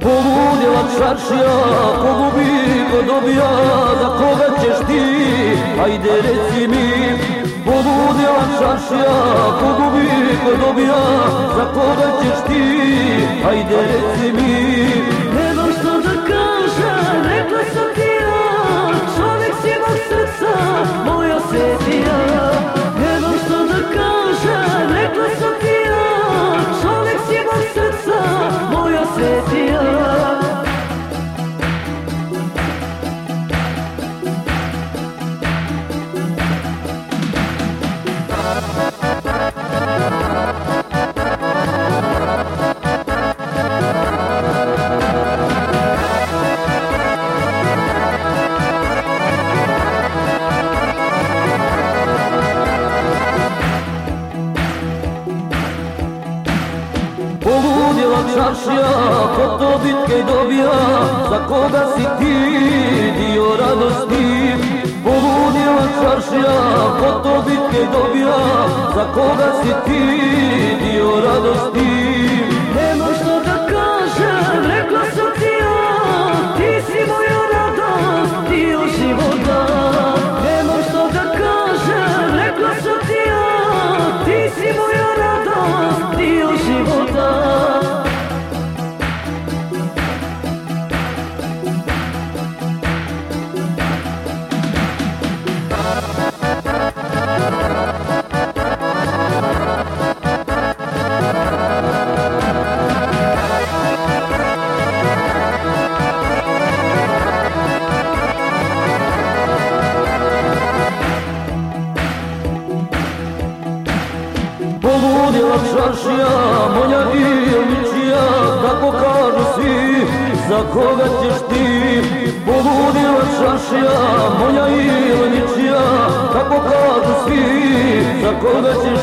Poludjela čaršija, polubi ko dobija, za koga ćeš ti, ajde reci mi. Poludjela čaršija, polubi ko dobija, za koga ćeš ti, ajde reci mi. Nemam što da kažem, rekla sam ti ja, čovjek si mog srca, moja Setija. Nemam što da kažem, rekla sam ti ja, čovjek si mog srca, moja Setija. Poludjela čaršija, ko to bitke dobija, za koga si ti dio radosti. Poludjela čaršija, ko to bitke dobija, za koga si ti dio radosti. Nemam što da kažem, rekla sam ti ja, ti si moja radost, dio života. Nemam što da kažem, rekla sam ti ja, ti si moja radost, dio života. Poludjela čaršija, moja ilničija, tako kažu svi, za koga ćeš ti. Poludjela čaršija, moja ilničija, tako kažu svi, za koga ćeš